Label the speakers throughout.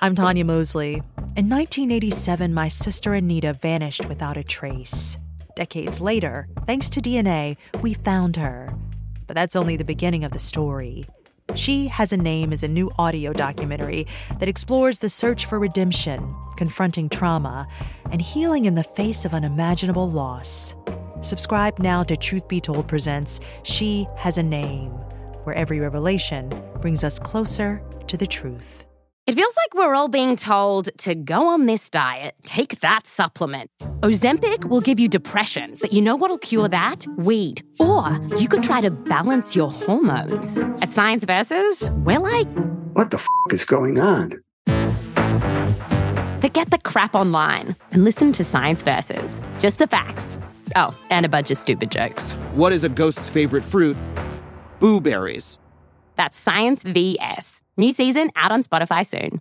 Speaker 1: I'm Tanya Mosley. In 1987, my sister Anita vanished without a trace. Decades later, thanks to DNA, we found her. But that's only the beginning of the story. She Has a Name is a new audio documentary that explores the search for redemption, confronting trauma, and healing in the face of unimaginable loss. Subscribe now to Truth Be Told presents She Has a Name, where every revelation brings us closer to the truth.
Speaker 2: It feels like we're all being told to go on this diet, take that supplement. Ozempic will give you depression, but you know what'll cure that? Weed. Or you could try to balance your hormones. At Science Versus, we're like,
Speaker 3: what the is going on?
Speaker 2: Forget the crap online and listen to Science Versus. Just the facts. Oh, and a bunch of stupid jokes.
Speaker 4: What is a ghost's favorite fruit? Blueberries.
Speaker 2: That's Science VS. New season out on Spotify soon.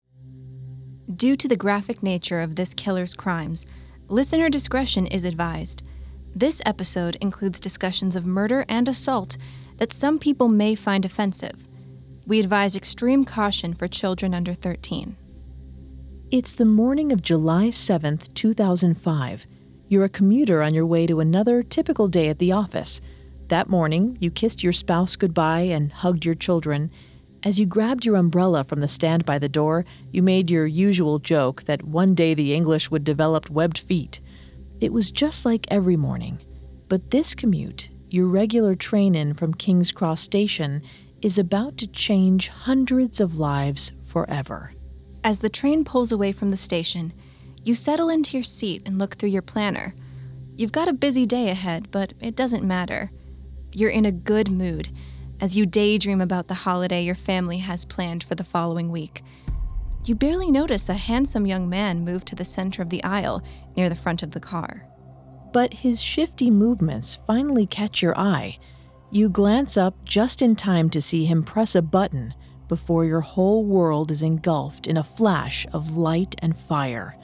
Speaker 5: Due to the graphic nature of this killer's crimes, listener discretion is advised. This episode includes discussions of murder and assault that some people may find offensive. We advise extreme caution for children under 13.
Speaker 6: It's the morning of July 7th, 2005. You're a commuter on your way to another typical day at the office. That morning, you kissed your spouse goodbye and hugged your children. As you grabbed your umbrella from the stand by the door, you made your usual joke that one day the English would develop webbed feet. It was just like every morning. But this commute, your regular train-in from King's Cross Station, is about to change hundreds of lives forever.
Speaker 5: As the train pulls away from the station, you settle into your seat and look through your planner. You've got a busy day ahead, but it doesn't matter. You're in a good mood as you daydream about the holiday your family has planned for the following week. You barely notice a handsome young man move to the center of the aisle near the front of the car.
Speaker 6: But his shifty movements finally catch your eye. You glance up just in time to see him press a button before your whole world is engulfed in a flash of light and fire.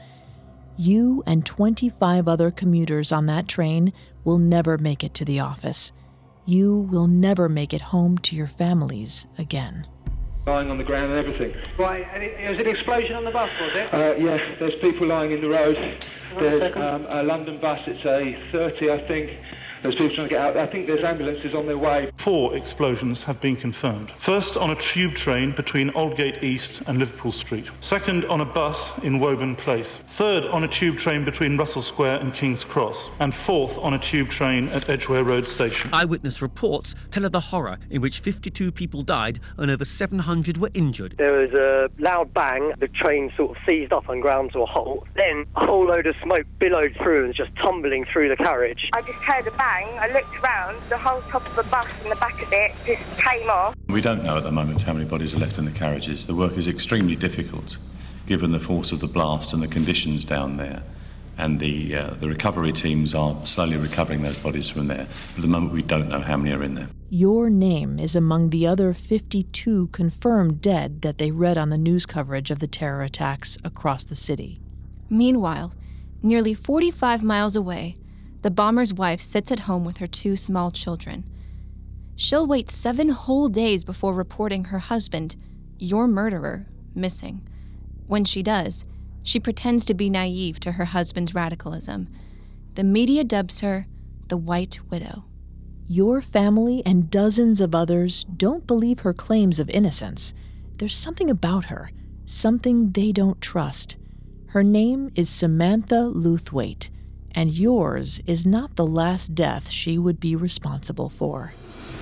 Speaker 6: You and 25 other commuters on that train will never make it to the office. You will never make it home to your families again.
Speaker 7: Lying on the ground and everything.
Speaker 8: Right, and it was an explosion on the bus, was it?
Speaker 7: Yes, there's people lying in the road. There's a London bus, it's a 30, I think. There's people trying to get out. I think there's ambulances on their way.
Speaker 9: 4 explosions have been confirmed. First, on a tube train between Aldgate East and Liverpool Street. Second, on a bus in Woburn Place. Third, on a tube train between Russell Square and King's Cross. And fourth, on a tube train at Edgware Road Station.
Speaker 10: Eyewitness reports tell of the horror in which 52 people died and over 700 were injured.
Speaker 11: There was a loud bang. The train sort of seized up and ground to a halt. Then a whole load of smoke billowed through and was just tumbling through the carriage.
Speaker 12: I just heard a bang. I looked around, the whole top of the bus and the back of it just came off.
Speaker 13: We don't know at the moment how many bodies are left in the carriages. The work is extremely difficult, given the force of the blast and the conditions down there. And the recovery teams are slowly recovering those bodies from there. But at the moment, we don't know how many are in there.
Speaker 6: Your name is among the other 52 confirmed dead that they read on the news coverage of the terror attacks across the city.
Speaker 5: Meanwhile, nearly 45 miles away, the bomber's wife sits at home with her 2 small children. She'll wait 7 whole days before reporting her husband, your murderer, missing. When she does, she pretends to be naive to her husband's radicalism. The media dubs her the White Widow.
Speaker 6: Your family and dozens of others don't believe her claims of innocence. There's something about her, something they don't trust. Her name is Samantha Lewthwaite. And yours is not the last death she would be responsible for.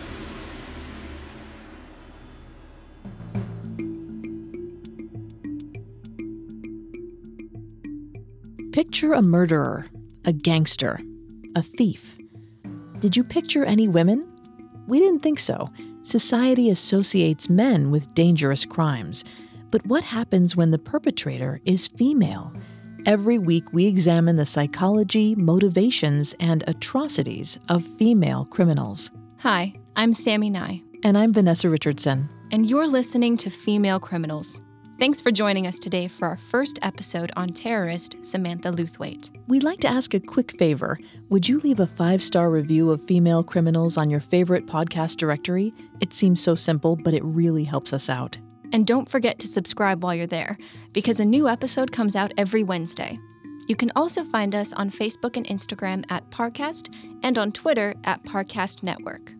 Speaker 6: Picture a murderer, a gangster, a thief. Did you picture any women? We didn't think so. Society associates men with dangerous crimes. But what happens when the perpetrator is female? Every week, we examine the psychology, motivations, and atrocities of female criminals.
Speaker 5: Hi, I'm Sammy Nye.
Speaker 6: And I'm Vanessa Richardson.
Speaker 5: And you're listening to Female Criminals. Thanks for joining us today for our first episode on terrorist Samantha Lewthwaite.
Speaker 6: We'd like to ask a quick favor. Would you leave a 5-star review of Female Criminals on your favorite podcast directory? It seems so simple, but it really helps us out.
Speaker 5: And don't forget to subscribe while you're there, because a new episode comes out every Wednesday. You can also find us on Facebook and Instagram at Parcast and on Twitter at Parcast Network.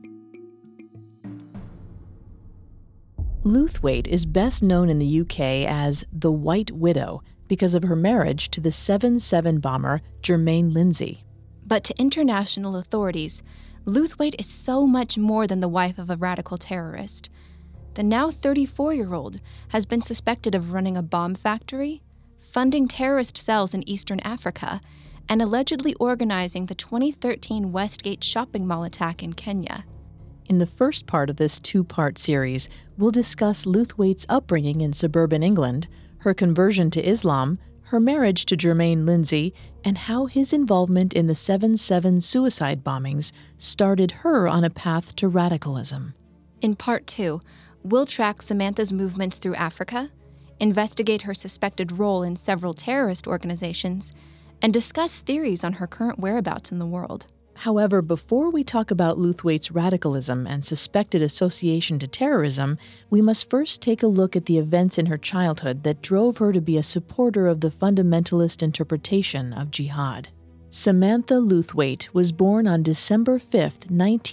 Speaker 6: Lewthwaite is best known in the UK as the White Widow because of her marriage to the 7/7 bomber Jermaine Lindsay.
Speaker 5: But to international authorities, Lewthwaite is so much more than the wife of a radical terrorist. The now 34-year-old has been suspected of running a bomb factory, funding terrorist cells in Eastern Africa, and allegedly organizing the 2013 Westgate shopping mall attack in Kenya.
Speaker 6: In the first part of this two-part series, we'll discuss Lewthwaite's upbringing in suburban England, her conversion to Islam, her marriage to Jermaine Lindsay, and how his involvement in the 7/7 suicide bombings started her on a path to radicalism.
Speaker 5: In Part 2, we'll track Samantha's movements through Africa, investigate her suspected role in several terrorist organizations, and discuss theories on her current whereabouts in the world.
Speaker 6: However, before we talk about Lewthwaite's radicalism and suspected association to terrorism, we must first take a look at the events in her childhood that drove her to be a supporter of the fundamentalist interpretation of jihad. Samantha Lewthwaite was born on December 5,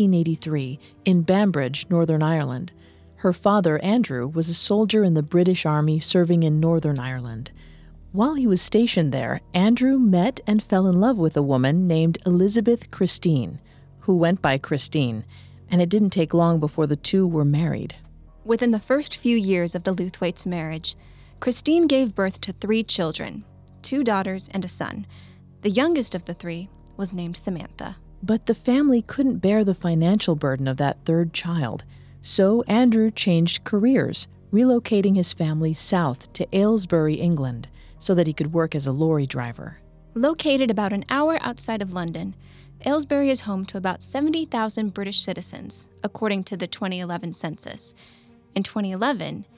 Speaker 6: 1983, in Bambridge, Northern Ireland. Her father, Andrew, was a soldier in the British Army serving in Northern Ireland. While he was stationed there, Andrew met and fell in love with a woman named Elizabeth Christine, who went by Christine, and it didn't take long before the two were married.
Speaker 5: Within the first few years of the Lewthwaites' marriage, Christine gave birth to 3 children, 2 daughters and a son. The youngest of the 3 was named Samantha.
Speaker 6: But the family couldn't bear the financial burden of that third child, so Andrew changed careers, relocating his family south to Aylesbury, England, so that he could work as a lorry driver.
Speaker 5: Located about an hour outside of London, Aylesbury is home to about 70,000 British citizens, according to the 2011 census. In 2011,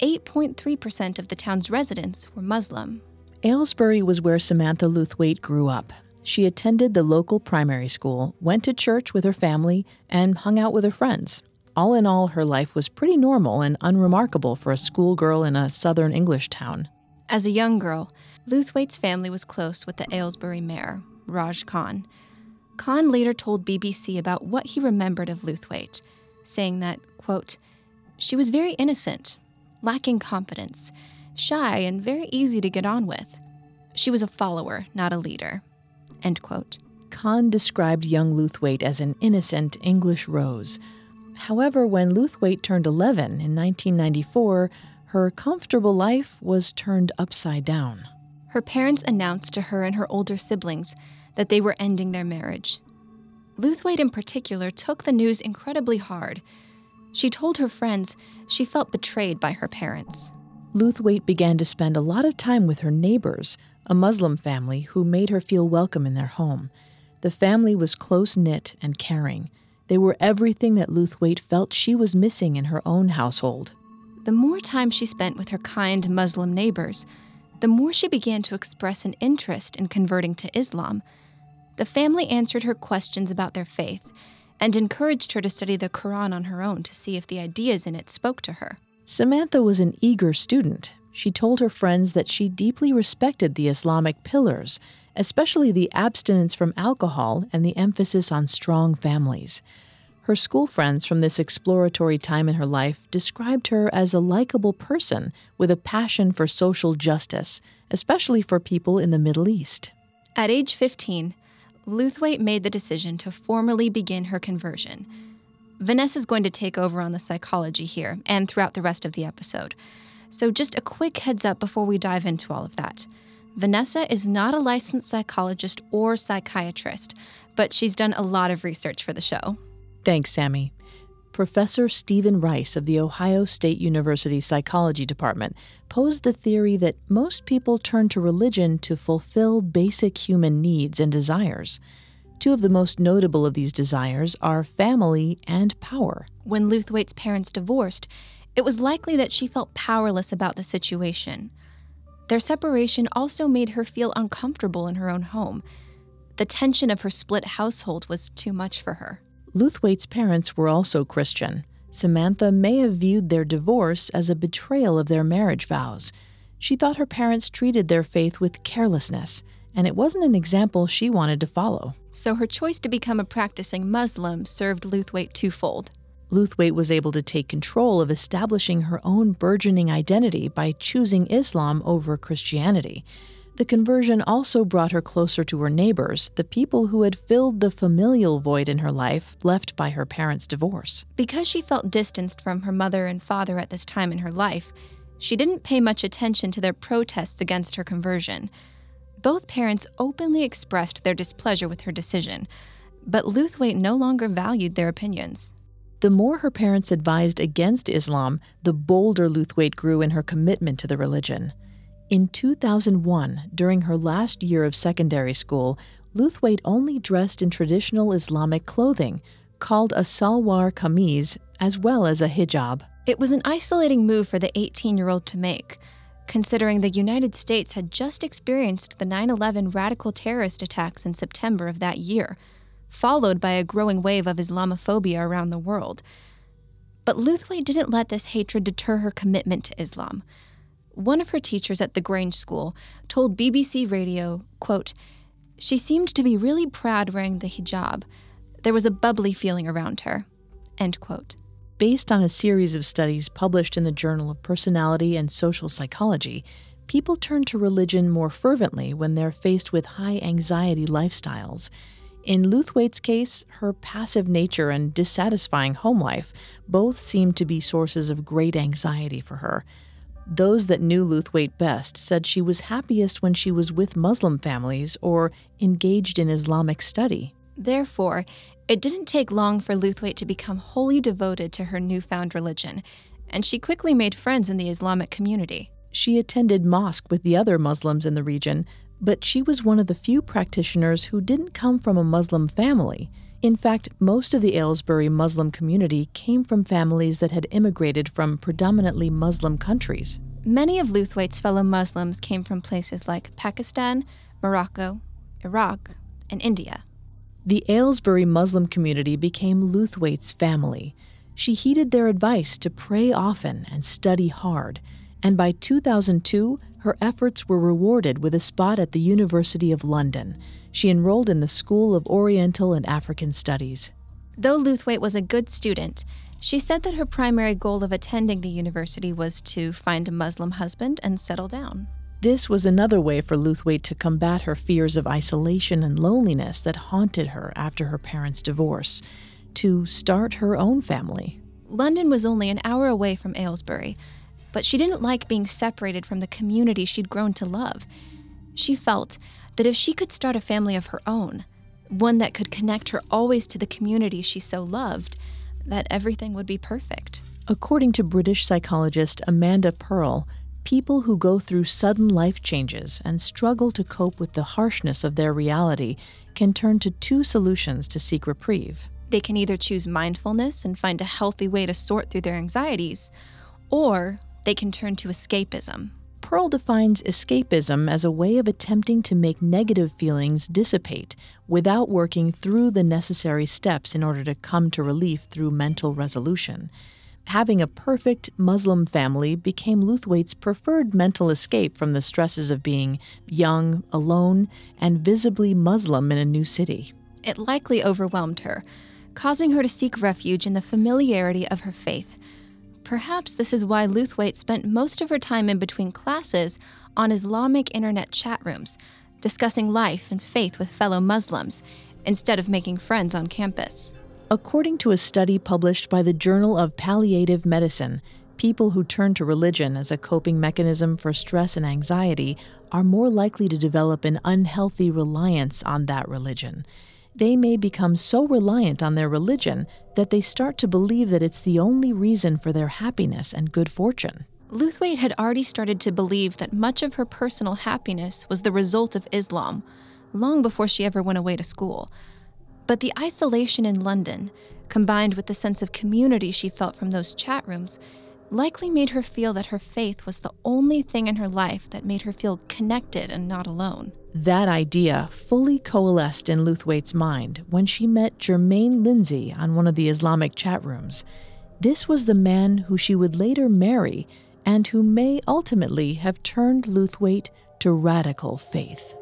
Speaker 5: 8.3% of the town's residents were Muslim.
Speaker 6: Aylesbury was where Samantha Lewthwaite grew up. She attended the local primary school, went to church with her family, and hung out with her friends. All in all, her life was pretty normal and unremarkable for a schoolgirl in a southern English town.
Speaker 5: As a young girl, Lewthwaite's family was close with the Aylesbury mayor, Raj Khan. Khan later told BBC about what he remembered of Lewthwaite, saying that, quote, "She was very innocent, lacking confidence, shy and very easy to get on with. She was a follower, not a leader," end quote.
Speaker 6: Khan described young Lewthwaite as an innocent English rose. However, when Lewthwaite turned 11 in 1994, her comfortable life was turned upside down.
Speaker 5: Her parents announced to her and her older siblings that they were ending their marriage. Lewthwaite in particular took the news incredibly hard. She told her friends she felt betrayed by her parents.
Speaker 6: Lewthwaite began to spend a lot of time with her neighbors, a Muslim family who made her feel welcome in their home. The family was close-knit and caring. They were everything that Lewthwaite felt she was missing in her own household.
Speaker 5: The more time she spent with her kind Muslim neighbors, the more she began to express an interest in converting to Islam. The family answered her questions about their faith and encouraged her to study the Quran on her own to see if the ideas in it spoke to her.
Speaker 6: Samantha was an eager student. She told her friends that she deeply respected the Islamic pillars, especially the abstinence from alcohol and the emphasis on strong families. Her school friends from this exploratory time in her life described her as a likable person with a passion for social justice, especially for people in the Middle East.
Speaker 5: At age 15, Lewthwaite made the decision to formally begin her conversion. Vanessa's going to take over on the psychology here and throughout the rest of the episode. So just a quick heads up before we dive into all of that. Vanessa is not a licensed psychologist or psychiatrist, but she's done a lot of research for the show.
Speaker 6: Thanks, Sammy. Professor Stephen Rice of the Ohio State University Psychology Department posed the theory that most people turn to religion to fulfill basic human needs and desires. 2 of the most notable of these desires are family and power.
Speaker 5: When Lewthwaite's parents divorced, it was likely that she felt powerless about the situation. Their separation also made her feel uncomfortable in her own home. The tension of her split household was too much for her.
Speaker 6: Lewthwaite's parents were also Christian. Samantha may have viewed their divorce as a betrayal of their marriage vows. She thought her parents treated their faith with carelessness, and it wasn't an example she wanted to follow.
Speaker 5: So her choice to become a practicing Muslim served Lewthwaite twofold.
Speaker 6: Lewthwaite was able to take control of establishing her own burgeoning identity by choosing Islam over Christianity. The conversion also brought her closer to her neighbors, the people who had filled the familial void in her life left by her parents' divorce.
Speaker 5: Because she felt distanced from her mother and father at this time in her life, she didn't pay much attention to their protests against her conversion. Both parents openly expressed their displeasure with her decision, but Lewthwaite no longer valued their opinions.
Speaker 6: The more her parents advised against Islam, the bolder Lewthwaite grew in her commitment to the religion. In 2001, during her last year of secondary school, Lewthwaite only dressed in traditional Islamic clothing, called a salwar kameez, as well as a hijab.
Speaker 5: It was an isolating move for the 18-year-old to make, considering the United States had just experienced the 9/11 radical terrorist attacks in September of that year, followed by a growing wave of Islamophobia around the world. But Lewthwaite didn't let this hatred deter her commitment to Islam. One of her teachers at the Grange School told BBC Radio, quote, "She seemed to be really proud wearing the hijab. There was a bubbly feeling around her," end quote.
Speaker 6: Based on a series of studies published in the Journal of Personality and Social Psychology, people turn to religion more fervently when they're faced with high anxiety lifestyles. In Lewthwaite's case, her passive nature and dissatisfying home life both seemed to be sources of great anxiety for her. Those that knew Lewthwaite best said she was happiest when she was with Muslim families or engaged in Islamic study.
Speaker 5: Therefore, it didn't take long for Lewthwaite to become wholly devoted to her newfound religion, and she quickly made friends in the Islamic community.
Speaker 6: She attended mosque with the other Muslims in the region, but she was one of the few practitioners who didn't come from a Muslim family. In fact, most of the Aylesbury Muslim community came from families that had immigrated from predominantly Muslim countries.
Speaker 5: Many of Lewthwaite's fellow Muslims came from places like Pakistan, Morocco, Iraq, and India.
Speaker 6: The Aylesbury Muslim community became Lewthwaite's family. She heeded their advice to pray often and study hard, and by 2002, her efforts were rewarded with a spot at the University of London. She enrolled in the School of Oriental and African Studies.
Speaker 5: Though Lewthwaite was a good student, she said that her primary goal of attending the university was to find a Muslim husband and settle down.
Speaker 6: This was another way for Lewthwaite to combat her fears of isolation and loneliness that haunted her after her parents' divorce, to start her own family.
Speaker 5: London was only an hour away from Aylesbury, but she didn't like being separated from the community she'd grown to love. She felt that if she could start a family of her own, one that could connect her always to the community she so loved, that everything would be perfect.
Speaker 6: According to British psychologist Amanda Pearl, people who go through sudden life changes and struggle to cope with the harshness of their reality can turn to two solutions to seek reprieve.
Speaker 5: They can either choose mindfulness and find a healthy way to sort through their anxieties, or they can turn to escapism.
Speaker 6: Pearl defines escapism as a way of attempting to make negative feelings dissipate without working through the necessary steps in order to come to relief through mental resolution. Having a perfect Muslim family became Lewthwaite's preferred mental escape from the stresses of being young, alone, and visibly Muslim in a new city.
Speaker 5: It likely overwhelmed her, causing her to seek refuge in the familiarity of her faith. Perhaps this is why Lewthwaite spent most of her time in between classes on Islamic internet chat rooms, discussing life and faith with fellow Muslims, instead of making friends on campus.
Speaker 6: According to a study published by the Journal of Palliative Medicine, people who turn to religion as a coping mechanism for stress and anxiety are more likely to develop an unhealthy reliance on that religion. They may become so reliant on their religion that they start to believe that it's the only reason for their happiness and good fortune.
Speaker 5: Lewthwaite had already started to believe that much of her personal happiness was the result of Islam, long before she ever went away to school. But the isolation in London, combined with the sense of community she felt from those chat rooms, likely made her feel that her faith was the only thing in her life that made her feel connected and not alone.
Speaker 6: That idea fully coalesced in Lewthwaite's mind when she met Jermaine Lindsay on one of the Islamic chat rooms. This was the man who she would later marry and who may ultimately have turned Lewthwaite to radical faith.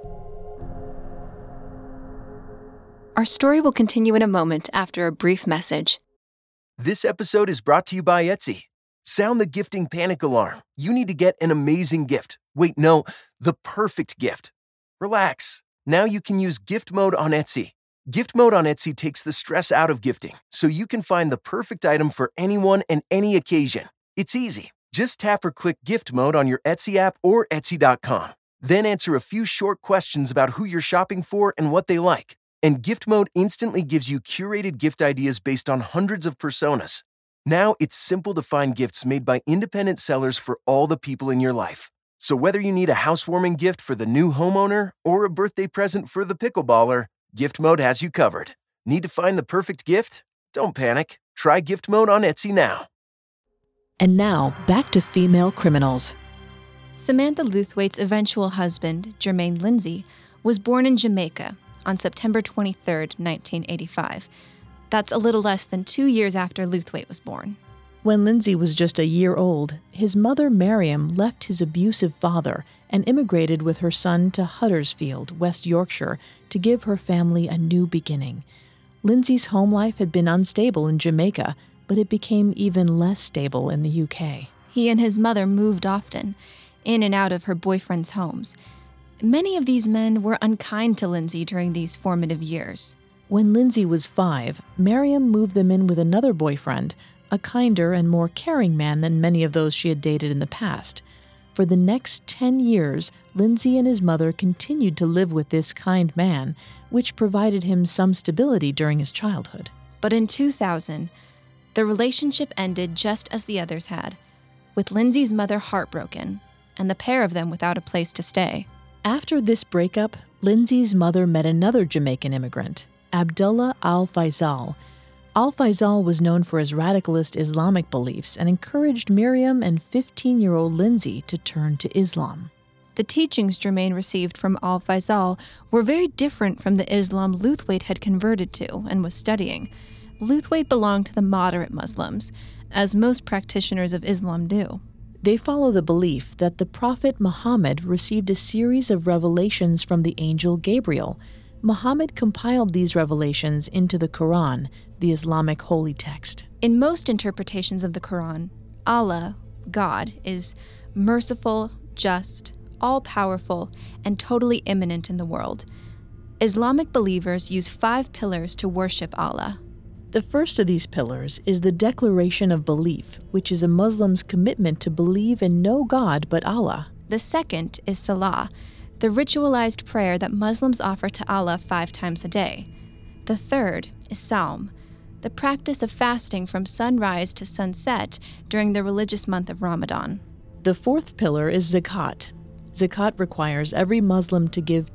Speaker 5: Our story will continue in a moment after a brief message.
Speaker 14: This episode is brought to you by Etsy. Sound the gifting panic alarm. You need to get an amazing gift. Wait, no, the perfect gift. Relax. Now you can use gift mode on Etsy. Gift mode on Etsy takes the stress out of gifting, so you can find the perfect item for anyone and any occasion. It's easy. Just tap or click gift mode on your Etsy app or Etsy.com. Then answer a few short questions about who you're shopping for and what they like. And gift mode instantly gives you curated gift ideas based on hundreds of personas. Now it's simple to find gifts made by independent sellers for all the people in your life. So whether you need a housewarming gift for the new homeowner or a birthday present for the pickleballer, Gift Mode has you covered. Need to find the perfect gift? Don't panic. Try Gift Mode on Etsy now.
Speaker 6: And now, back to female criminals.
Speaker 5: Samantha Lewthwaite's eventual husband, Jermaine Lindsay, was born in Jamaica on September 23, 1985. That's a little less than 2 years after Lewthwaite was born.
Speaker 6: When Lindsay was just a year old, his mother, Miriam, left his abusive father and immigrated with her son to Huddersfield, West Yorkshire, to give her family a new beginning. Lindsay's home life had been unstable in Jamaica, but it became even less stable in the UK.
Speaker 5: He and his mother moved often, in and out of her boyfriends' homes. Many of these men were unkind to Lindsay during these formative years.
Speaker 6: When Lindsay was 5, Miriam moved them in with another boyfriend, a kinder and more caring man than many of those she had dated in the past. For the next 10 years, Lindsay and his mother continued to live with this kind man, which provided him some stability during his childhood.
Speaker 5: But in 2000, the relationship ended just as the others had, with Lindsay's mother heartbroken, and the pair of them without a place to stay.
Speaker 6: After this breakup, Lindsay's mother met another Jamaican immigrant, Abdullah Al-Faisal. Al-Faisal was known for his radicalist Islamic beliefs and encouraged Miriam and 15-year-old Lindsay to turn to Islam.
Speaker 5: The teachings Jermaine received from Al-Faisal were very different from the Islam Lewthwaite had converted to and was studying. Lewthwaite belonged to the moderate Muslims, as most practitioners of Islam do.
Speaker 6: They follow the belief that the Prophet Muhammad received a series of revelations from the angel Gabriel. Muhammad compiled these revelations into the Quran, the Islamic holy text.
Speaker 5: In most interpretations of the Quran, Allah, God, is merciful, just, all-powerful, and totally immanent in the world. Islamic believers use 5 pillars to worship Allah.
Speaker 6: The first of these pillars is the declaration of belief, which is a Muslim's commitment to believe in no God but Allah.
Speaker 5: The second is Salah, the ritualized prayer that Muslims offer to Allah 5 times a day. The third is Sawm, the practice of fasting from sunrise to sunset during the religious month of Ramadan.
Speaker 6: The fourth pillar is Zakat. Zakat requires every Muslim to give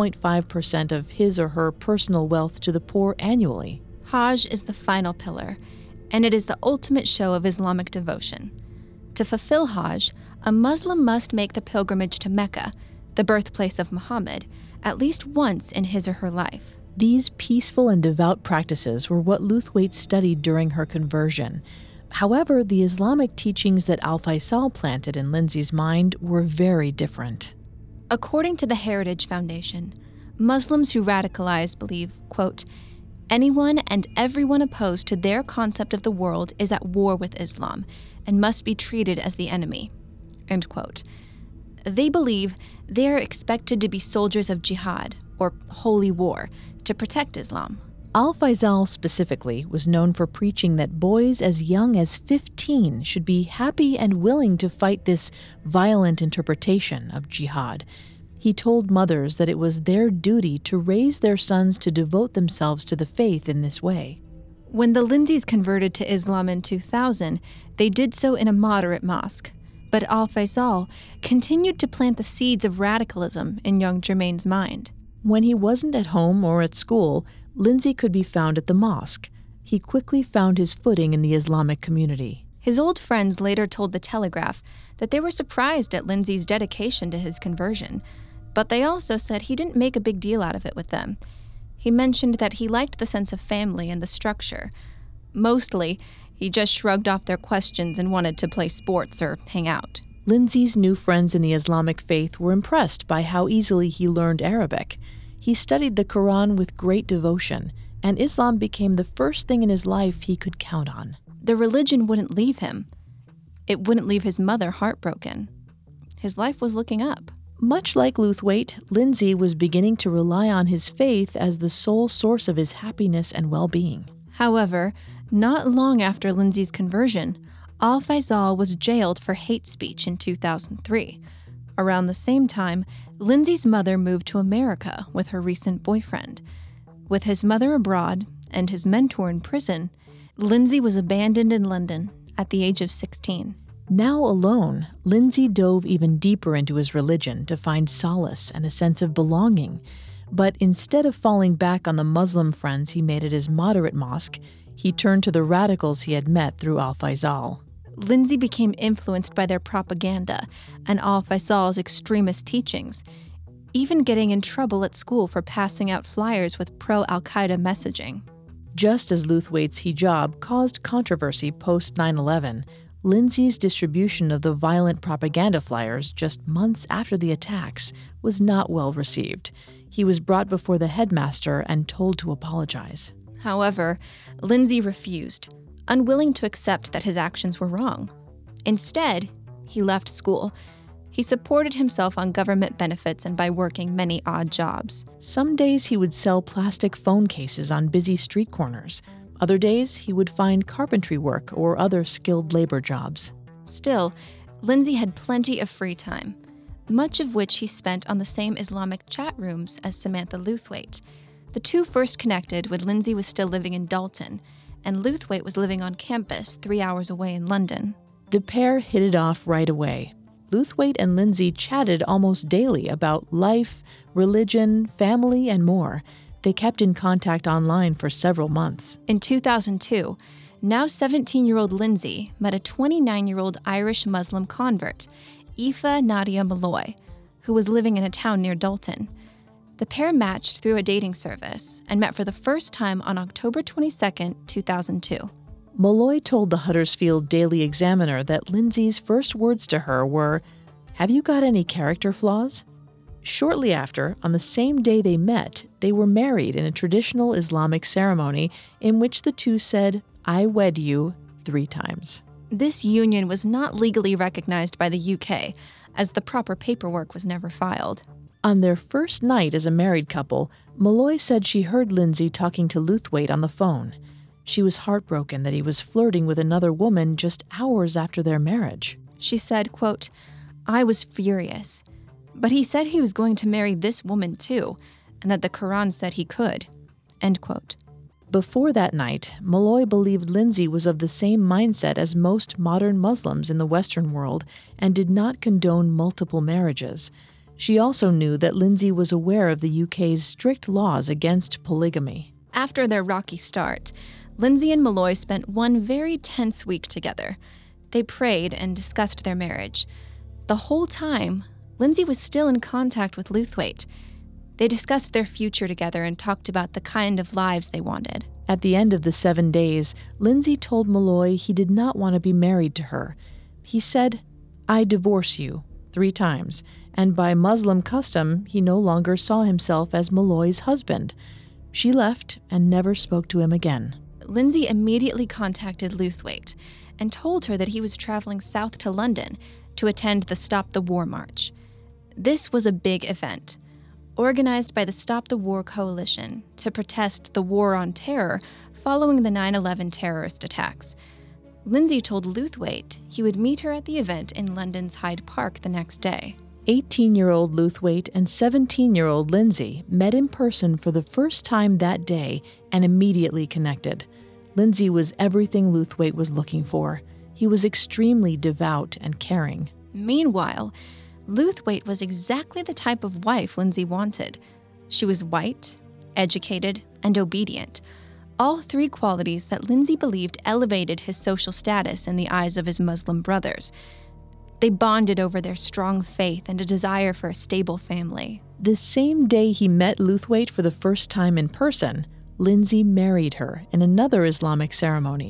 Speaker 6: 2.5% of his or her personal wealth to the poor annually.
Speaker 5: Hajj is the final pillar, and it is the ultimate show of Islamic devotion. To fulfill Hajj, a Muslim must make the pilgrimage to Mecca, the birthplace of Muhammad, at least once in his or her life.
Speaker 6: These peaceful and devout practices were what Lewthwaite studied during her conversion. However, the Islamic teachings that Al-Faisal planted in Lindsay's mind were very different.
Speaker 5: According to the Heritage Foundation, Muslims who radicalize believe, quote, anyone and everyone opposed to their concept of the world is at war with Islam and must be treated as the enemy, end quote. They believe they are expected to be soldiers of jihad, or holy war, to protect Islam.
Speaker 6: Al-Faisal specifically was known for preaching that boys as young as 15 should be happy and willing to fight this violent interpretation of jihad. He told mothers that it was their duty to raise their sons to devote themselves to the faith in this way.
Speaker 5: When the Lindsays converted to Islam in 2000, they did so in a moderate mosque. But Al-Faisal continued to plant the seeds of radicalism in young Jermaine's mind.
Speaker 6: When he wasn't at home or at school, Lindsay could be found at the mosque. He quickly found his footing in the Islamic community.
Speaker 5: His old friends later told The Telegraph that they were surprised at Lindsay's dedication to his conversion, but they also said he didn't make a big deal out of it with them. He mentioned that he liked the sense of family and the structure. Mostly, He just shrugged off their questions and wanted to play sports or hang out.
Speaker 6: Lindsay's new friends in the Islamic faith were impressed by how easily he learned Arabic. He studied the Quran with great devotion, and Islam became the first thing in his life he could count on.
Speaker 5: The religion wouldn't leave him. It wouldn't leave his mother heartbroken. His life was looking up.
Speaker 6: Much like Lewthwaite, Lindsay was beginning to rely on his faith as the sole source of his happiness and well-being.
Speaker 5: However, not long after Lindsay's conversion, Al-Faisal was jailed for hate speech in 2003. Around the same time, Lindsay's mother moved to America with her recent boyfriend. With his mother abroad and his mentor in prison, Lindsay was abandoned in London at the age of 16.
Speaker 6: Now alone, Lindsay dove even deeper into his religion to find solace and a sense of belonging. But instead of falling back on the Muslim friends he made at his moderate mosque, he turned to the radicals he had met through Al-Faisal.
Speaker 5: Lindsay became influenced by their propaganda and Al-Faisal's extremist teachings, even getting in trouble at school for passing out flyers with pro-Al-Qaeda messaging.
Speaker 6: Just as Lewthwaite's hijab caused controversy post 9/11, Lindsay's distribution of the violent propaganda flyers just months after the attacks was not well received. He was brought before the headmaster and told to apologize.
Speaker 5: However, Lindsay refused, unwilling to accept that his actions were wrong. Instead, he left school. He supported himself on government benefits and by working many odd jobs.
Speaker 6: Some days he would sell plastic phone cases on busy street corners. Other days he would find carpentry work or other skilled labor jobs.
Speaker 5: Still, Lindsay had plenty of free time, much of which he spent on the same Islamic chat rooms as Samantha Lewthwaite. The two first connected when Lindsay was still living in Dalton, and Lewthwaite was living on campus 3 hours away in London.
Speaker 6: The pair hit it off right away. Lewthwaite and Lindsay chatted almost daily about life, religion, family, and more. They kept in contact online for several months.
Speaker 5: In 2002, now 17-year-old Lindsay met a 29-year-old Irish Muslim convert, Aoife Nadia Malloy, who was living in a town near Dalton. The pair matched through a dating service and met for the first time on October 22, 2002.
Speaker 6: Malloy told the Huddersfield Daily Examiner that Lindsay's first words to her were, "Have you got any character flaws?" Shortly after, on the same day they met, they were married in a traditional Islamic ceremony in which the two said, "I wed you," 3 times.
Speaker 5: This union was not legally recognized by the UK, as the proper paperwork was never filed.
Speaker 6: On their first night as a married couple, Malloy said she heard Lindsay talking to Lewthwaite on the phone. She was heartbroken that he was flirting with another woman just hours after their marriage.
Speaker 5: She said, quote, "I was furious, but he said he was going to marry this woman too, and that the Quran said he could," end quote.
Speaker 6: Before that night, Malloy believed Lindsay was of the same mindset as most modern Muslims in the Western world and did not condone multiple marriages. She also knew that Lindsay was aware of the UK's strict laws against polygamy.
Speaker 5: After their rocky start, Lindsay and Malloy spent one very tense week together. They prayed and discussed their marriage. The whole time, Lindsay was still in contact with Lewthwaite. They discussed their future together and talked about the kind of lives they wanted.
Speaker 6: At the end of the 7 days, Lindsay told Malloy he did not want to be married to her. He said, "I divorce you," 3 times, and by Muslim custom, he no longer saw himself as Malloy's husband. She left and never spoke to him again.
Speaker 5: Lindsay immediately contacted Lewthwaite and told her that he was traveling south to London to attend the Stop the War March. This was a big event, organized by the Stop the War Coalition to protest the war on terror following the 9/11 terrorist attacks. Lindsay told Lewthwaite he would meet her at the event in London's Hyde Park the next day.
Speaker 6: 18-year-old Lewthwaite and 17-year-old Lindsay met in person for the first time that day and immediately connected. Lindsay was everything Lewthwaite was looking for. He was extremely devout and caring.
Speaker 5: Meanwhile, Lewthwaite was exactly the type of wife Lindsay wanted. She was white, educated, and obedient, all 3 qualities that Lindsay believed elevated his social status in the eyes of his Muslim brothers. They bonded over their strong faith and a desire for a stable family.
Speaker 6: The same day he met Lewthwaite for the first time in person, Lindsay married her in another Islamic ceremony.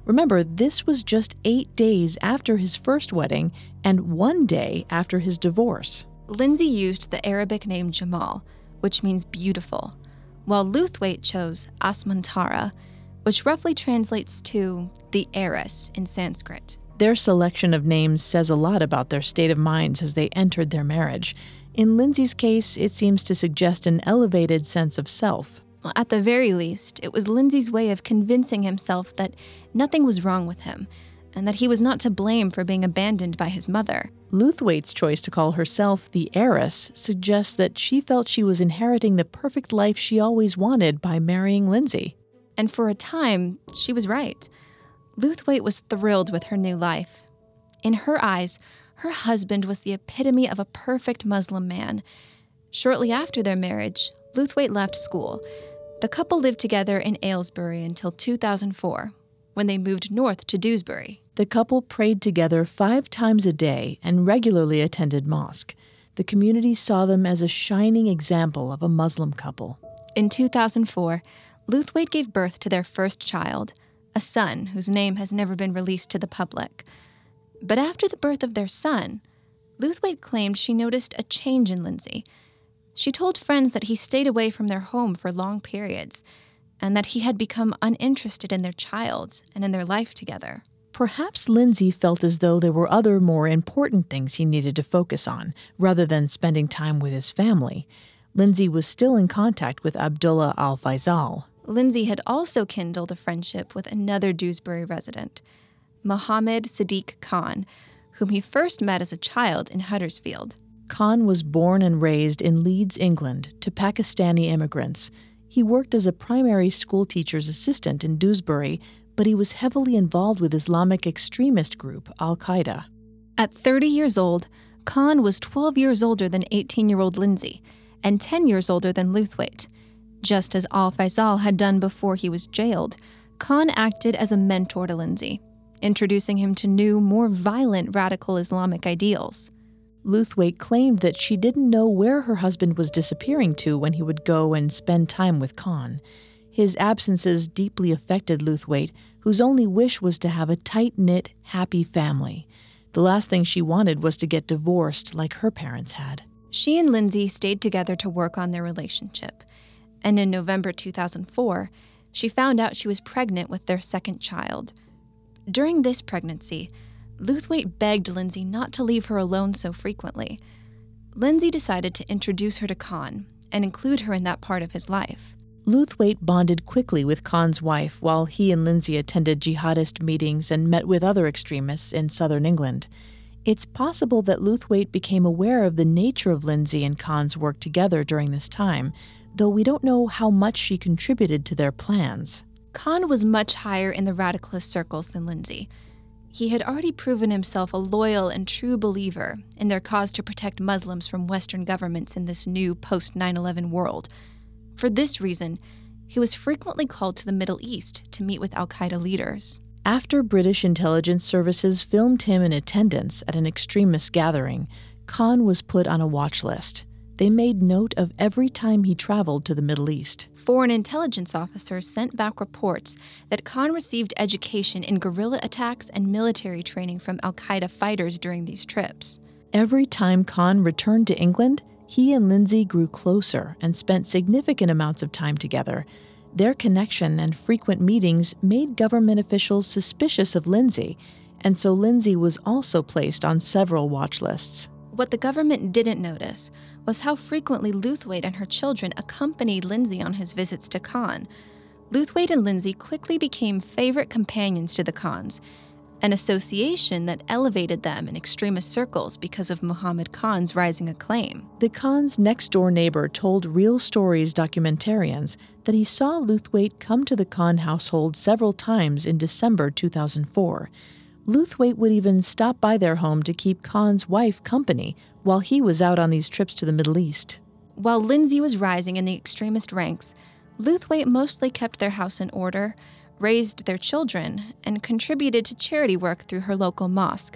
Speaker 6: Remember, this was just 8 days after his first wedding and 1 day after his divorce.
Speaker 5: Lindsay used the Arabic name Jamal, which means beautiful, while Luthwaite chose Asmantara, which roughly translates to the heiress in Sanskrit.
Speaker 6: Their selection of names says a lot about their state of minds as they entered their marriage. In Lindsay's case, it seems to suggest an elevated sense of self.
Speaker 5: Well, at the very least, it was Lindsay's way of convincing himself that nothing was wrong with him, and that he was not to blame for being abandoned by his mother.
Speaker 6: Luthwaite's choice to call herself the heiress suggests that she felt she was inheriting the perfect life she always wanted by marrying Lindsay.
Speaker 5: And for a time, she was right. Luthwaite was thrilled with her new life. In her eyes, her husband was the epitome of a perfect Muslim man. Shortly after their marriage, Luthwaite left school. The couple lived together in Aylesbury until 2004, when they moved north to Dewsbury.
Speaker 6: The couple prayed together 5 times a day and regularly attended mosque. The community saw them as a shining example of a Muslim couple.
Speaker 5: In 2004, Luthwaite gave birth to their first child, a son whose name has never been released to the public. But after the birth of their son, Luthwaite claimed she noticed a change in Lindsay. She told friends that he stayed away from their home for long periods, and that he had become uninterested in their child and in their life together.
Speaker 6: Perhaps Lindsay felt as though there were other more important things he needed to focus on, rather than spending time with his family. Lindsay was still in contact with Abdullah al-Faisal.
Speaker 5: Lindsay had also kindled a friendship with another Dewsbury resident, Mohammed Sadiq Khan, whom he first met as a child in Huddersfield.
Speaker 6: Khan was born and raised in Leeds, England, to Pakistani immigrants. He worked as a primary school teacher's assistant in Dewsbury, but he was heavily involved with Islamic extremist group Al-Qaeda.
Speaker 5: At 30 years old, Khan was 12 years older than 18-year-old Lindsay and 10 years older than Luthwaite. Just as al-Faisal had done before he was jailed, Khan acted as a mentor to Lindsay, introducing him to new, more violent radical Islamic ideals.
Speaker 6: Luthwaite claimed that she didn't know where her husband was disappearing to when he would go and spend time with Khan. His absences deeply affected Luthwaite, whose only wish was to have a tight-knit, happy family. The last thing she wanted was to get divorced like her parents had.
Speaker 5: She and Lindsay stayed together to work on their relationship, and in November 2004, she found out she was pregnant with their second child. During this pregnancy, Luthwaite begged Lindsay not to leave her alone so frequently. Lindsay decided to introduce her to Khan and include her in that part of his life.
Speaker 6: Luthwaite bonded quickly with Khan's wife while he and Lindsay attended jihadist meetings and met with other extremists in southern England. It's possible that Luthwaite became aware of the nature of Lindsay and Khan's work together during this time, though we don't know how much she contributed to their plans.
Speaker 5: Khan was much higher in the radicalist circles than Lindsay. He had already proven himself a loyal and true believer in their cause to protect Muslims from Western governments in this new post-9/11 world. For this reason, he was frequently called to the Middle East to meet with al-Qaeda leaders.
Speaker 6: After British intelligence services filmed him in attendance at an extremist gathering, Khan was put on a watch list. They made note of every time he traveled to the Middle East.
Speaker 5: Foreign intelligence officers sent back reports that Khan received education in guerrilla attacks and military training from al-Qaeda fighters during these trips.
Speaker 6: Every time Khan returned to England, he and Lindsay grew closer and spent significant amounts of time together. Their connection and frequent meetings made government officials suspicious of Lindsay, and so Lindsay was also placed on several watch lists.
Speaker 5: What the government didn't notice was how frequently Luthwaite and her children accompanied Lindsay on his visits to Khan. Luthwaite and Lindsay quickly became favorite companions to the Khans, an association that elevated them in extremist circles because of Muhammad Khan's rising acclaim.
Speaker 6: The Khan's next-door neighbor told Real Stories documentarians that he saw Luthwaite come to the Khan household several times in December 2004. Luthwaite would even stop by their home to keep Khan's wife company while he was out on these trips to the Middle East.
Speaker 5: While Lindsay was rising in the extremist ranks, Luthwaite mostly kept their house in order, raised their children, and contributed to charity work through her local mosque.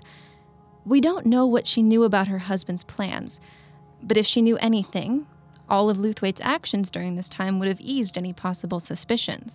Speaker 5: We don't know what she knew about her husband's plans, but if she knew anything, all of Luthwaite's actions during this time would have eased any possible suspicions.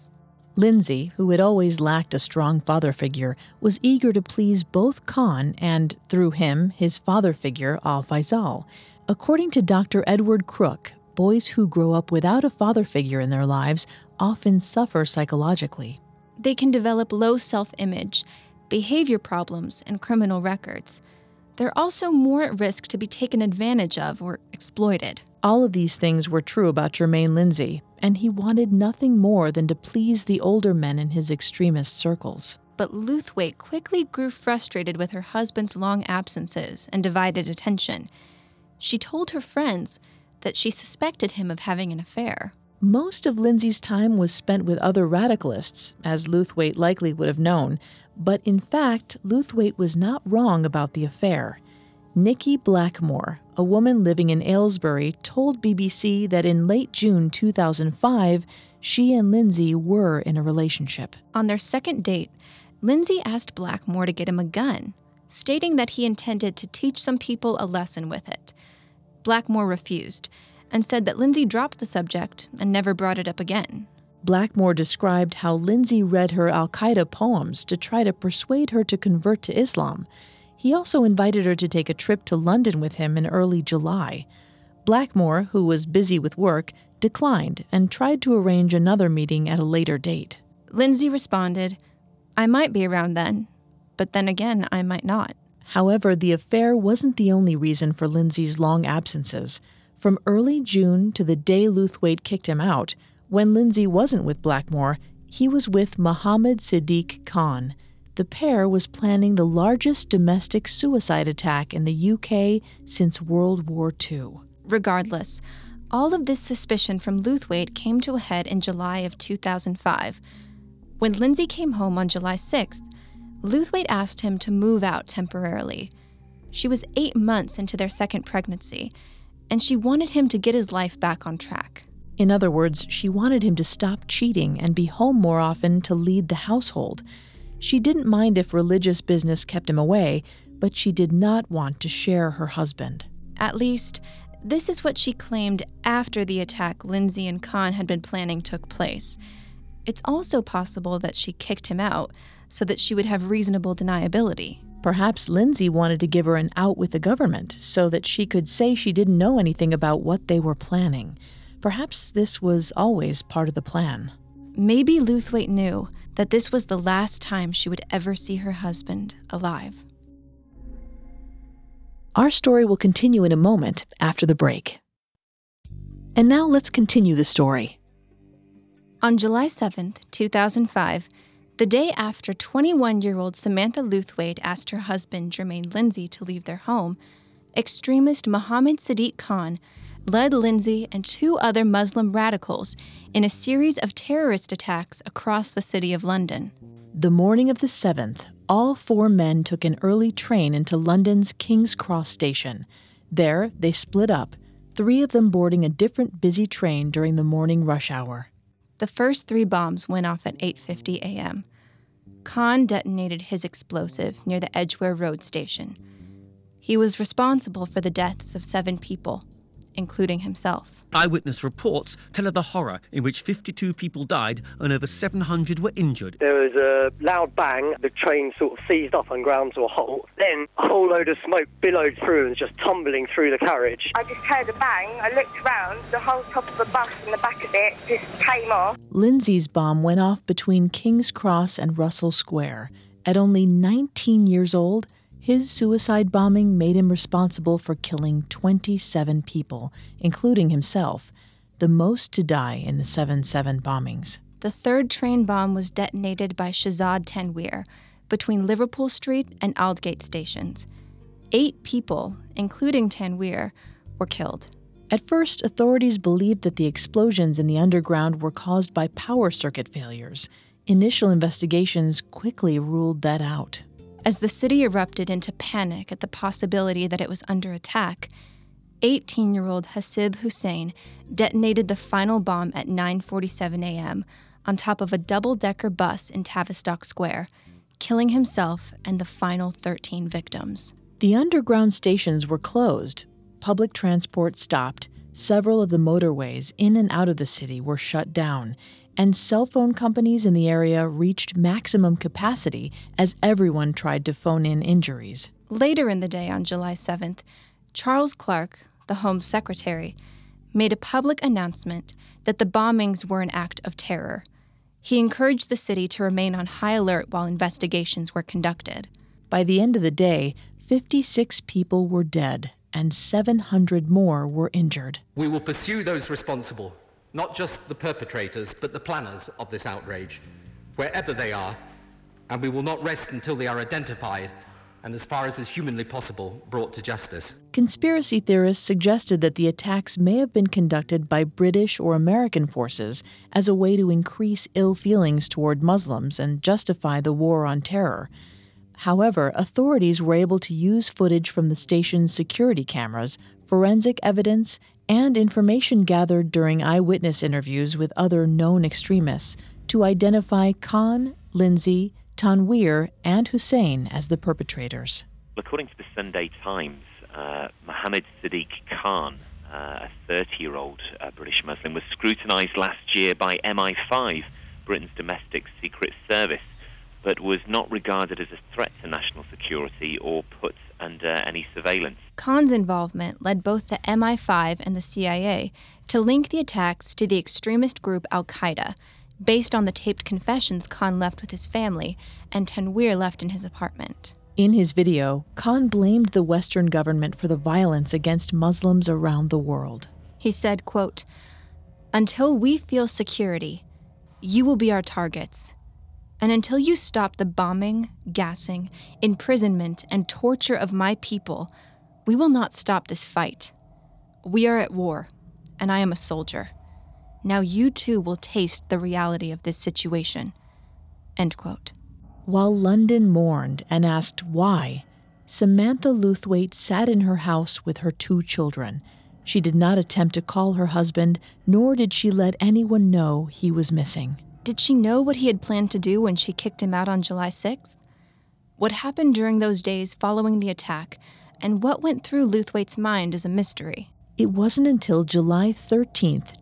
Speaker 6: Lindsay, who had always lacked a strong father figure, was eager to please both Khan and, through him, his father figure, Al-Faisal. According to Dr. Edward Crook, boys who grow up without a father figure in their lives often suffer psychologically.
Speaker 5: They can develop low self-image, behavior problems, and criminal records. They're also more at risk to be taken advantage of or exploited.
Speaker 6: All of these things were true about Jermaine Lindsay, and he wanted nothing more than to please the older men in his extremist circles.
Speaker 5: But Lewthwaite quickly grew frustrated with her husband's long absences and divided attention. She told her friends that she suspected him of having an affair.
Speaker 6: Most of Lindsay's time was spent with other radicalists, as Lewthwaite likely would have known, but in fact, Lewthwaite was not wrong about the affair. Nikki Blackmore, a woman living in Aylesbury, told BBC that in late June 2005, she and Lindsay were in a relationship.
Speaker 5: On their second date, Lindsay asked Blackmore to get him a gun, stating that he intended to teach some people a lesson with it. Blackmore refused and said that Lindsay dropped the subject and never brought it up again.
Speaker 6: Blackmore described how Lindsay read her Al-Qaeda poems to try to persuade her to convert to Islam. He also invited her to take a trip to London with him in early July. Blackmore, who was busy with work, declined and tried to arrange another meeting at a later date.
Speaker 5: Lindsay responded, "I might be around then, but then again, I might not."
Speaker 6: However, the affair wasn't the only reason for Lindsay's long absences. From early June to the day Lewthwaite kicked him out, when Lindsay wasn't with Blackmore, he was with Mohammed Siddiq Khan. The pair was planning the largest domestic suicide attack in the UK since World War II.
Speaker 5: Regardless, all of this suspicion from Lewthwaite came to a head in July of 2005. When Lindsay came home on July 6th, Lewthwaite asked him to move out temporarily. She was 8 months into their second pregnancy, and she wanted him to get his life back on track.
Speaker 6: In other words, she wanted him to stop cheating and be home more often to lead the household. She didn't mind if religious business kept him away, but she did not want to share her husband.
Speaker 5: At least, this is what she claimed after the attack Lindsay and Khan had been planning took place. It's also possible that she kicked him out so that she would have reasonable deniability.
Speaker 6: Perhaps Lindsay wanted to give her an out with the government so that she could say she didn't know anything about what they were planning. Perhaps this was always part of the plan.
Speaker 5: Maybe Lewthwaite knew that this was the last time she would ever see her husband alive.
Speaker 6: Our story will continue in a moment after the break. And now let's continue the story.
Speaker 5: On July 7th, 2005, the day after 21-year-old Samantha Lewthwaite asked her husband Jermaine Lindsay to leave their home, extremist Mohammed Siddiq Khan led Lindsay and 2 other Muslim radicals in a series of terrorist attacks across the city of London.
Speaker 6: The morning of the 7th, all 4 men took an early train into London's King's Cross station. There, they split up, 3 of them boarding a different busy train during the morning rush hour.
Speaker 5: The first 3 bombs went off at 8:50 a.m. Khan detonated his explosive near the Edgware Road station. He was responsible for the deaths of 7 people, including himself.
Speaker 10: Eyewitness reports tell of the horror in which 52 people died and over 700 were injured.
Speaker 11: There was a loud bang, the train sort of seized up and ground to a halt. Then a whole load of smoke billowed through and was just tumbling through the carriage.
Speaker 12: I just heard a bang, I looked round, the whole top of the bus and the back of it just came off.
Speaker 6: Lindsay's bomb went off between King's Cross and Russell Square. At only 19 years old, his suicide bombing made him responsible for killing 27 people, including himself, the most to die in the 7/7 bombings.
Speaker 5: The third train bomb was detonated by Shazad Tanweer between Liverpool Street and Aldgate stations. 8 people, including Tanweer, were killed.
Speaker 6: At first, authorities believed that the explosions in the underground were caused by power circuit failures. Initial investigations quickly ruled that out.
Speaker 5: As the city erupted into panic at the possibility that it was under attack, 18-year-old Hasib Hussein detonated the final bomb at 9:47 a.m. on top of a double-decker bus in Tavistock Square, killing himself and the final 13 victims.
Speaker 6: The underground stations were closed. Public transport stopped. several of the motorways in and out of the city were shut down, and cell phone companies in the area reached maximum capacity as everyone tried to phone in injuries.
Speaker 5: Later in the day on July 7th, Charles Clark, the Home Secretary, made a public announcement that the bombings were an act of terror. He encouraged the city to remain on high alert while investigations were conducted.
Speaker 6: By the end of the day, 56 people were dead and 700 more were injured.
Speaker 15: We will pursue those responsible, not just the perpetrators, but the planners of this outrage, wherever they are, and we will not rest until they are identified and, as far as is humanly possible, brought to justice.
Speaker 6: Conspiracy theorists suggested that the attacks may have been conducted by British or American forces as a way to increase ill feelings toward Muslims and justify the war on terror. However, authorities were able to use footage from the station's security cameras, forensic evidence, and information gathered during eyewitness interviews with other known extremists to identify Khan, Lindsay, Tanweer, and Hussein as the perpetrators.
Speaker 16: According to the Sunday Times, Mohammed Sadiq Khan, a 30-year-old British Muslim, was scrutinized last year by MI5, Britain's domestic secret service, but was not regarded as a threat to national security or put under any surveillance.
Speaker 5: Khan's involvement led both the MI5 and the CIA to link the attacks to the extremist group Al-Qaeda, based on the taped confessions Khan left with his family and Tanweer left in his apartment.
Speaker 6: In his video, Khan blamed the Western government for the violence against Muslims around the world.
Speaker 5: He said, quote, "Until we feel security, you will be our targets. And until you stop the bombing, gassing, imprisonment, and torture of my people, we will not stop this fight. We are at war, and I am a soldier. Now you too will taste the reality of this situation." End quote.
Speaker 6: While London mourned and asked why, Samantha Lewthwaite sat in her house with her 2 children. She did not attempt to call her husband, nor did she let anyone know he was missing.
Speaker 5: Did she know what he had planned to do when she kicked him out on July 6th? What happened during those days following the attack, and what went through Lewthwaite's mind is a mystery.
Speaker 6: It wasn't until July 13th,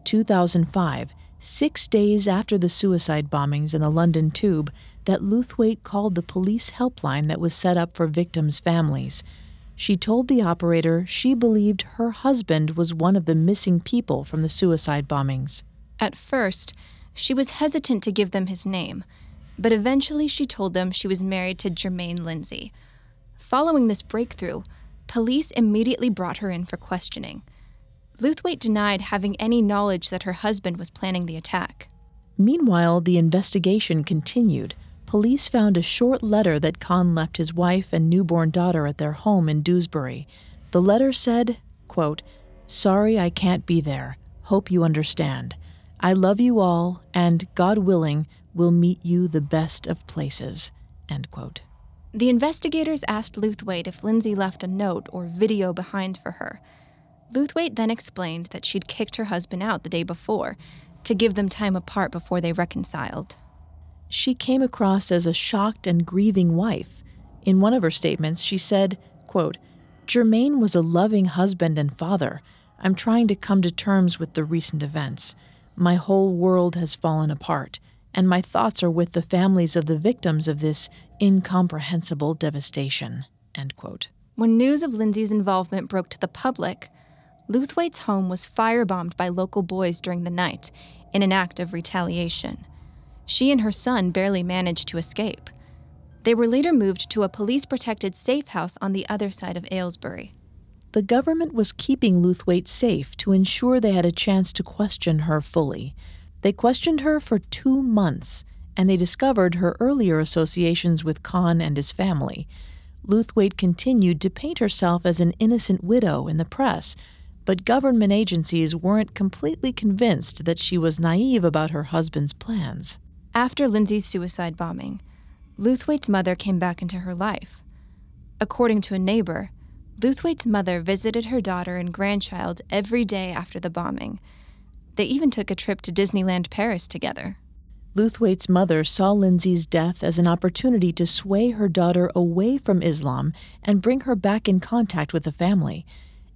Speaker 6: 2005, 6 days after the suicide bombings in the London Tube, that Lewthwaite called the police helpline that was set up for victims' families. She told the operator she believed her husband was one of the missing people from the suicide bombings.
Speaker 5: At first, she was hesitant to give them his name, but eventually she told them she was married to Jermaine Lindsay. Following this breakthrough, police immediately brought her in for questioning. Lewthwaite denied having any knowledge that her husband was planning the attack.
Speaker 6: Meanwhile, the investigation continued. Police found a short letter that Khan left his wife and newborn daughter at their home in Dewsbury. The letter said, quote, "Sorry I can't be there. Hope you understand. I love you all, and, God willing, will meet you the best of places." End quote.
Speaker 5: The investigators asked Lewthwaite if Lindsay left a note or video behind for her. Lewthwaite then explained that she'd kicked her husband out the day before to give them time apart before they reconciled.
Speaker 6: She came across as a shocked and grieving wife. In one of her statements, she said, quote, "Jermaine was a loving husband and father. I'm trying to come to terms with the recent events. My whole world has fallen apart, and my thoughts are with the families of the victims of this incomprehensible devastation." End quote.
Speaker 5: When news of Lindsay's involvement broke to the public, Lewthwaite's home was firebombed by local boys during the night in an act of retaliation. She and her son barely managed to escape. They were later moved to a police-protected safe house on the other side of Aylesbury.
Speaker 6: The government was keeping Lewthwaite safe to ensure they had a chance to question her fully. They questioned her for 2 months, and they discovered her earlier associations with Khan and his family. Lewthwaite continued to paint herself as an innocent widow in the press, but government agencies weren't completely convinced that she was naive about her husband's plans.
Speaker 5: After Lindsay's suicide bombing, Lewthwaite's mother came back into her life. According to a neighbor, Lewthwaite's mother visited her daughter and grandchild every day after the bombing. They even took a trip to Disneyland Paris together.
Speaker 6: Lewthwaite's mother saw Lindsay's death as an opportunity to sway her daughter away from Islam and bring her back in contact with the family.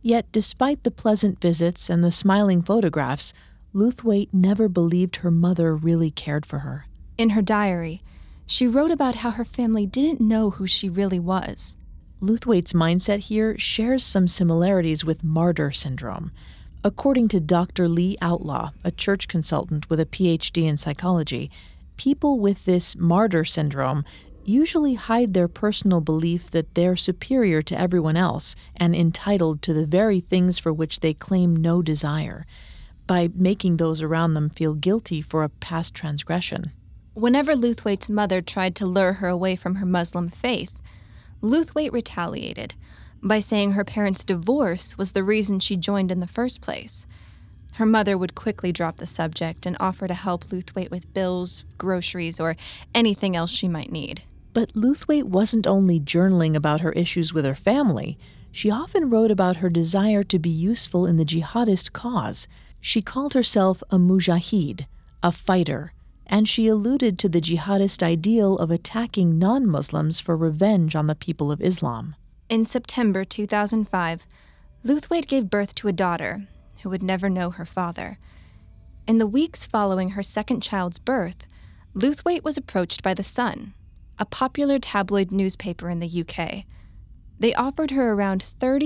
Speaker 6: Yet, despite the pleasant visits and the smiling photographs, Lewthwaite never believed her mother really cared for her.
Speaker 5: In her diary, she wrote about how her family didn't know who she really was.
Speaker 6: Lewthwaite's mindset here shares some similarities with martyr syndrome. According to Dr. Lee Outlaw, a church consultant with a PhD in psychology, people with this martyr syndrome usually hide their personal belief that they're superior to everyone else and entitled to the very things for which they claim no desire, by making those around them feel guilty for a past transgression.
Speaker 5: Whenever Lewthwaite's mother tried to lure her away from her Muslim faith, Lewthwaite retaliated by saying her parents' divorce was the reason she joined in the first place. Her mother would quickly drop the subject and offer to help Lewthwaite with bills, groceries, or anything else she might need.
Speaker 6: But Lewthwaite wasn't only journaling about her issues with her family. She often wrote about her desire to be useful in the jihadist cause. She called herself a mujahid, a fighter, and she alluded to the jihadist ideal of attacking non-Muslims for revenge on the people of Islam.
Speaker 5: In September 2005, Lewthwaite gave birth to a daughter who would never know her father. In the weeks following her second child's birth, Lewthwaite was approached by The Sun, a popular tabloid newspaper in the UK. They offered her around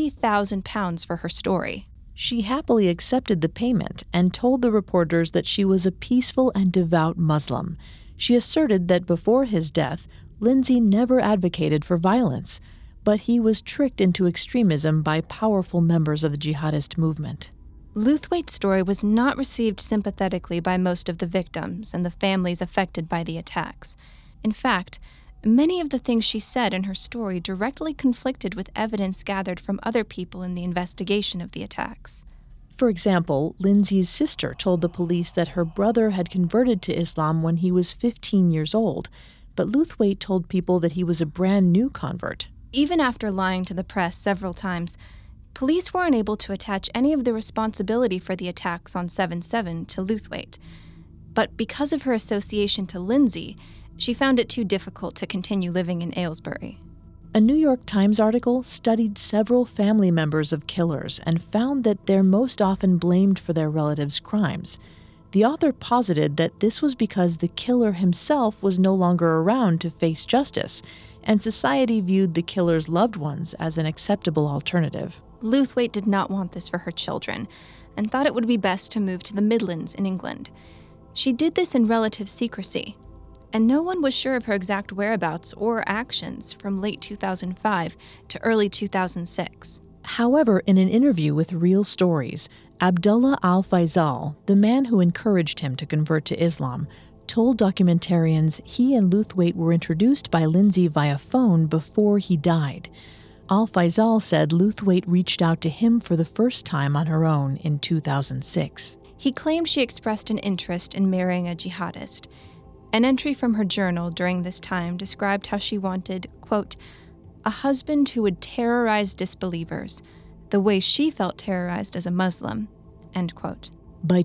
Speaker 5: £30,000 for her story.
Speaker 6: She happily accepted the payment and told the reporters that she was a peaceful and devout Muslim. She asserted that before his death, Lindsay never advocated for violence, but he was tricked into extremism by powerful members of the jihadist movement.
Speaker 5: Lewthwaite's story was not received sympathetically by most of the victims and the families affected by the attacks. In fact, many of the things she said in her story directly conflicted with evidence gathered from other people in the investigation of the attacks.
Speaker 6: For example, Lindsay's sister told the police that her brother had converted to Islam when he was 15 years old, but Lewthwaite told people that he was a brand new convert.
Speaker 5: Even after lying to the press several times, police were unable to attach any of the responsibility for the attacks on 7/7 to Lewthwaite. But because of her association to Lindsay, she found it too difficult to continue living in Aylesbury.
Speaker 6: A New York Times article studied several family members of killers and found that they're most often blamed for their relatives' crimes. The author posited that this was because the killer himself was no longer around to face justice, and society viewed the killer's loved ones as an acceptable alternative.
Speaker 5: Lewthwaite did not want this for her children, and thought it would be best to move to the Midlands in England. She did this in relative secrecy, and no one was sure of her exact whereabouts or actions from late 2005 to early 2006.
Speaker 6: However, in an interview with Real Stories, Abdullah Al-Faisal, the man who encouraged him to convert to Islam, told documentarians he and Lewthwaite were introduced by Lindsay via phone before he died. Al-Faisal said Lewthwaite reached out to him for the first time on her own in 2006.
Speaker 5: He claimed she expressed an interest in marrying a jihadist. An entry from her journal during this time described how she wanted, quote, a husband who would terrorize disbelievers, the way she felt terrorized as a Muslim, end quote.
Speaker 6: By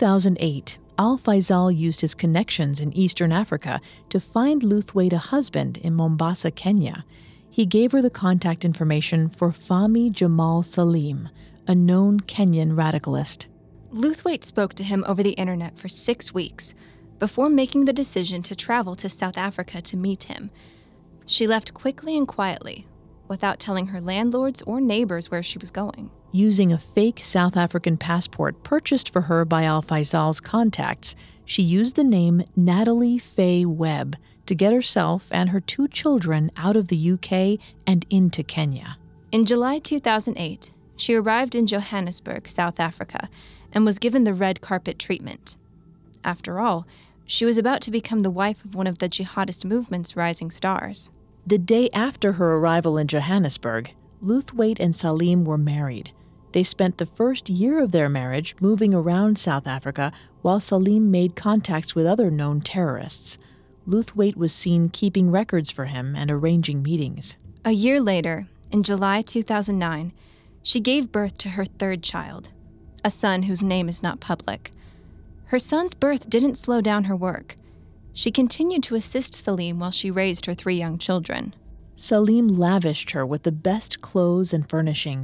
Speaker 6: 2008, Al-Faisal used his connections in Eastern Africa to find Lewthwaite a husband in Mombasa, Kenya. He gave her the contact information for Fahmy Jamal Salim, a known Kenyan radicalist.
Speaker 5: Lewthwaite spoke to him over the internet for 6 weeks before making the decision to travel to South Africa to meet him. She left quickly and quietly, without telling her landlords or neighbors where she was going.
Speaker 6: Using a fake South African passport purchased for her by Al-Faisal's contacts, she used the name Natalie Faye Webb to get herself and her 2 children out of the UK and into Kenya.
Speaker 5: In July 2008, she arrived in Johannesburg, South Africa, and was given the red carpet treatment. After all, she was about to become the wife of one of the jihadist movement's rising stars.
Speaker 6: The day after her arrival in Johannesburg, Lewthwaite and Salim were married. They spent the first year of their marriage moving around South Africa while Salim made contacts with other known terrorists. Lewthwaite was seen keeping records for him and arranging meetings.
Speaker 5: A year later, in July 2009, she gave birth to her 3rd child, a son whose name is not public. Her son's birth didn't slow down her work. She continued to assist Salim while she raised her 3 young children.
Speaker 6: Salim lavished her with the best clothes and furnishings,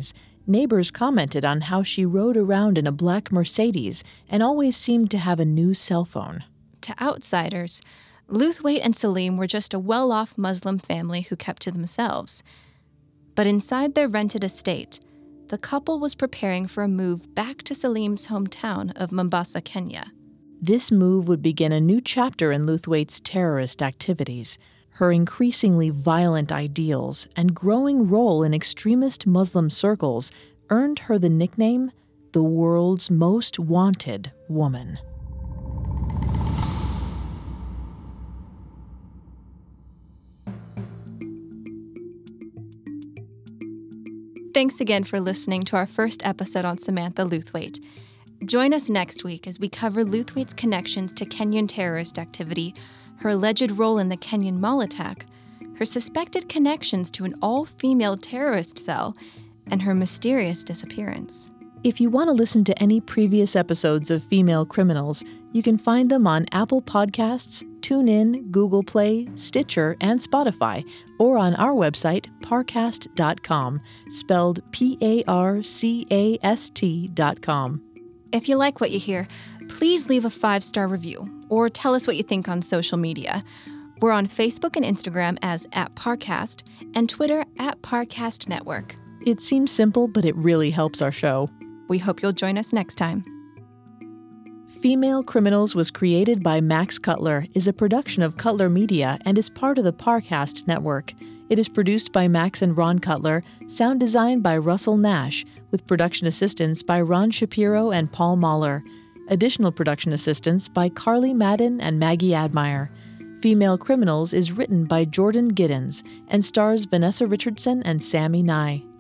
Speaker 6: Neighbors commented on how she rode around in a black Mercedes and always seemed to have a new cell phone.
Speaker 5: To outsiders, Luthwaite and Salim were just a well-off Muslim family who kept to themselves. But inside their rented estate, the couple was preparing for a move back to Salim's hometown of Mombasa, Kenya.
Speaker 6: This move would begin a new chapter in Luthwaite's terrorist activities. Her increasingly violent ideals and growing role in extremist Muslim circles earned her the nickname the world's most wanted woman.
Speaker 5: Thanks again for listening to our first episode on Samantha Luthwaite. Join us next week as we cover Luthwaite's connections to Kenyan terrorist activity, her alleged role in the Kenyan mall attack, her suspected connections to an all-female terrorist cell, and her mysterious disappearance.
Speaker 6: If you want to listen to any previous episodes of Female Criminals, you can find them on Apple Podcasts, TuneIn, Google Play, Stitcher, and Spotify, or on our website, parcast.com, spelled PARCAST.com.
Speaker 5: If you like what you hear, please leave a 5-star review or tell us what you think on social media. We're on Facebook and Instagram as @Parcast and Twitter @ParcastNetwork.
Speaker 6: It seems simple, but it really helps our show.
Speaker 5: We hope you'll join us next time.
Speaker 6: Female Criminals was created by Max Cutler, is a production of Cutler Media, and is part of the Parcast Network. It is produced by Max and Ron Cutler, sound design by Russell Nash, with production assistance by Ron Shapiro and Paul Mahler. Additional production assistance by Carly Madden and Maggie Admire. Female Criminals is written by Jordan Giddens and stars Vanessa Richardson and Sammy Nye.